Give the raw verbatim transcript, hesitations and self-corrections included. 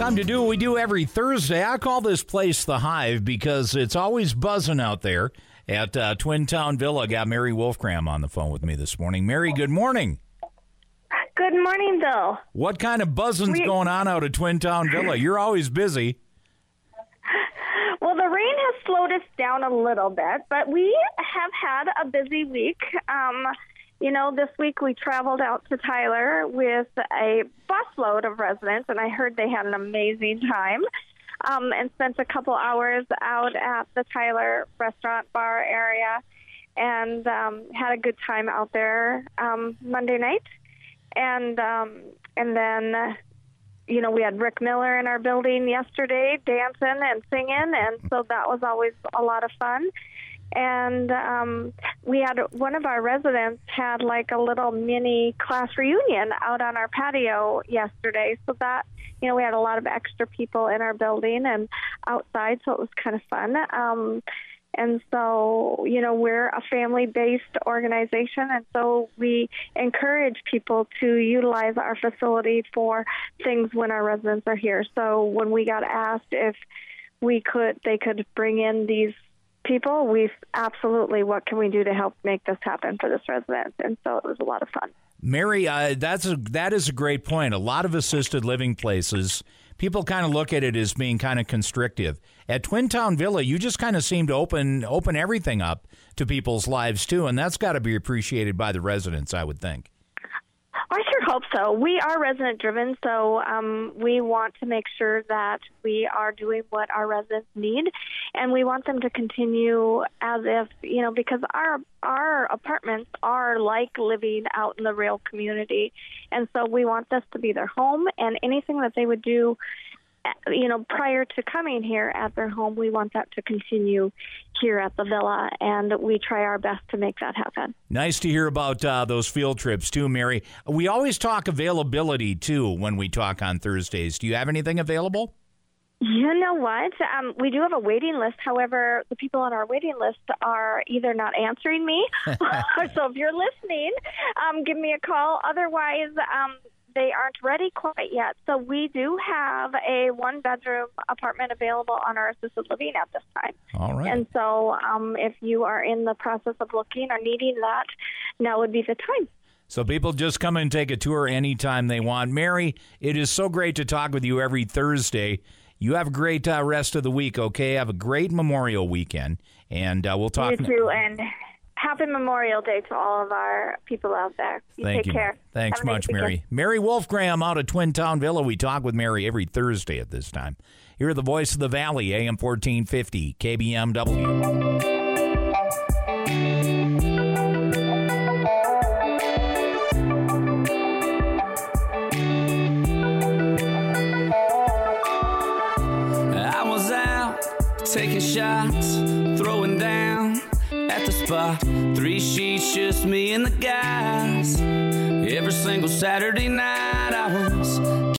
Time to do what we do every Thursday. I call this place the Hive because it's always buzzing out there at uh, Twin Town Villa. Got Mary Wolfgram on the phone with me this morning. Mary, good morning. Good morning, Bill. What kind of buzzing's we- going on out at Twin Town Villa? You're always busy. Well, the rain has slowed us down a little bit, but we have had a busy week. Um, you know, this week we traveled out to Tyler with a busload of residents, and I heard they had an amazing time, um, and spent a couple hours out at the Tyler restaurant bar area, and um, had a good time out there um, Monday night. And um, and then, uh, you know, we had Rick Miller in our building yesterday dancing and singing, and so that was always a lot of fun. And um, we had one of our residents had like a little mini class reunion out on our patio yesterday. So that, you know, we had a lot of extra people in our building and outside, so it was kind of fun. Um, and so, you know, we're a family-based organization, and so we encourage people to utilize our facility for things when our residents are here. So when we got asked if we could, they could bring in these people, we've absolutely, what can we do to help make this happen for this resident? And so it was a lot of fun. Mary, uh, that's a, that is a great point. A lot of assisted living places, people kind of look at it as being kind of constrictive. At Twin Town Villa, you just kind of seem to open open everything up to people's lives, too, and that's got to be appreciated by the residents, I would think. I sure hope so. We are resident-driven, so um, we want to make sure that we are doing what our residents need, and we want them to continue as if, you know, because our our apartments are like living out in the real community, and so we want this to be their home, and anything that they would do, you know, prior to coming here at their home, we want that to continue here at the Villa, and we try our best to make that happen. Nice to hear about uh, those field trips, too, Mary. We always talk availability, too, when we talk on Thursdays. Do you have anything available? You know what? Um, we do have a waiting list. However, the people on our waiting list are either not answering me, or so if you're listening, um, give me a call. Otherwise, um, they aren't ready quite yet. So we do have a one-bedroom apartment available on our assisted living at this time. All right. And so um, if you are in the process of looking or needing that, now would be the time. So people just come and take a tour anytime they want. Mary, it is so great to talk with you every Thursday. You have a great uh, rest of the week, okay? Have a great Memorial weekend, and uh, we'll talk. You too, and happy Memorial Day to all of our people out there. You Thank take you. care. Thanks Have a much, nice Mary. weekend. Mary Wolfgram out of Twin Town Villa. We talk with Mary every Thursday at this time. Here, the voice of the Valley, A M fourteen fifty, K B M W. Taking shots, throwing down at the spot. Three sheets, just me and the guys. Every single Saturday night I was